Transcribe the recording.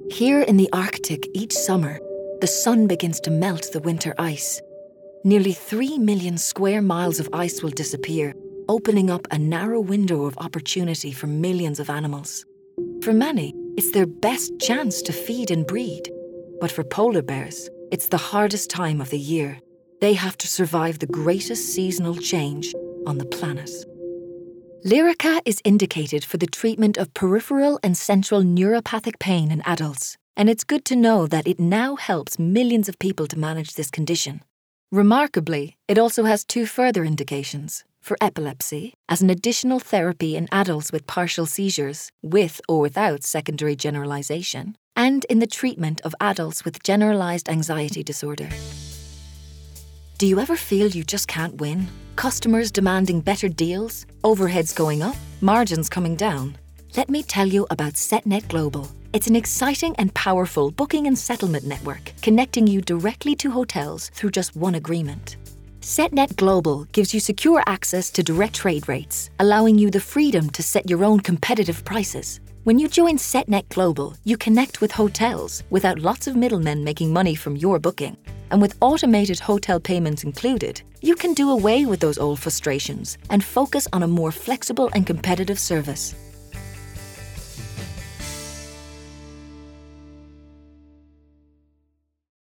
Here in the Arctic each summer, the sun begins to melt the winter ice. Nearly 3 million square miles of ice will disappear, opening up a narrow window of opportunity for millions of animals. For many, it's their best chance to feed and breed. But for polar bears, it's the hardest time of the year. They have to survive the greatest seasonal change on the planet. Lyrica is indicated for the treatment of peripheral and central neuropathic pain in adults, and it's good to know that it now helps millions of people to manage this condition. Remarkably, it also has 2 further indications: for epilepsy, as an additional therapy in adults with partial seizures, with or without secondary generalization, and in the treatment of adults with generalized anxiety disorder. Do you ever feel you just can't win? Customers demanding better deals, overheads going up, margins coming down? Let me tell you about SetNet Global. It's an exciting and powerful booking and settlement network connecting you directly to hotels through just one agreement. SetNet Global gives you secure access to direct trade rates, allowing you the freedom to set your own competitive prices. When you join SetNet Global, you connect with hotels without lots of middlemen making money from your booking. And with automated hotel payments included, you can do away with those old frustrations and focus on a more flexible and competitive service.